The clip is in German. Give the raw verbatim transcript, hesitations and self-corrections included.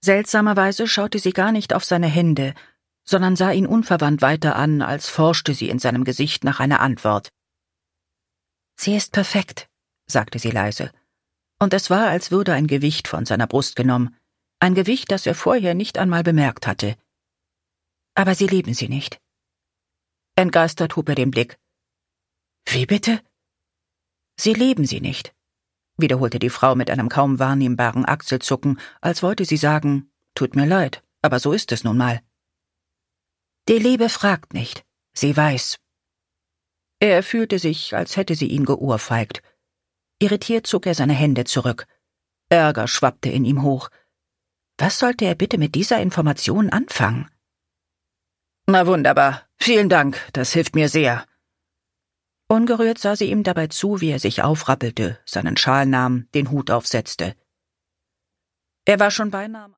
Seltsamerweise schaute sie gar nicht auf seine Hände, sondern sah ihn unverwandt weiter an, als forschte sie in seinem Gesicht nach einer Antwort. »Sie ist perfekt«, sagte sie leise, und es war, als würde ein Gewicht von seiner Brust genommen, ein Gewicht, das er vorher nicht einmal bemerkt hatte. »Aber Sie lieben sie nicht?« Entgeistert hob er den Blick. »Wie bitte?« »Sie lieben sie nicht«, wiederholte die Frau mit einem kaum wahrnehmbaren Achselzucken, als wollte sie sagen, »Tut mir leid, aber so ist es nun mal.« »Die Liebe fragt nicht, sie weiß.« Er fühlte sich, als hätte sie ihn geohrfeigt. Irritiert zog er seine Hände zurück. Ärger schwappte in ihm hoch. Was sollte er bitte mit dieser Information anfangen? »Na wunderbar, vielen Dank, das hilft mir sehr.« Ungerührt sah sie ihm dabei zu, wie er sich aufrappelte, seinen Schal nahm, den Hut aufsetzte. Er war schon beinahe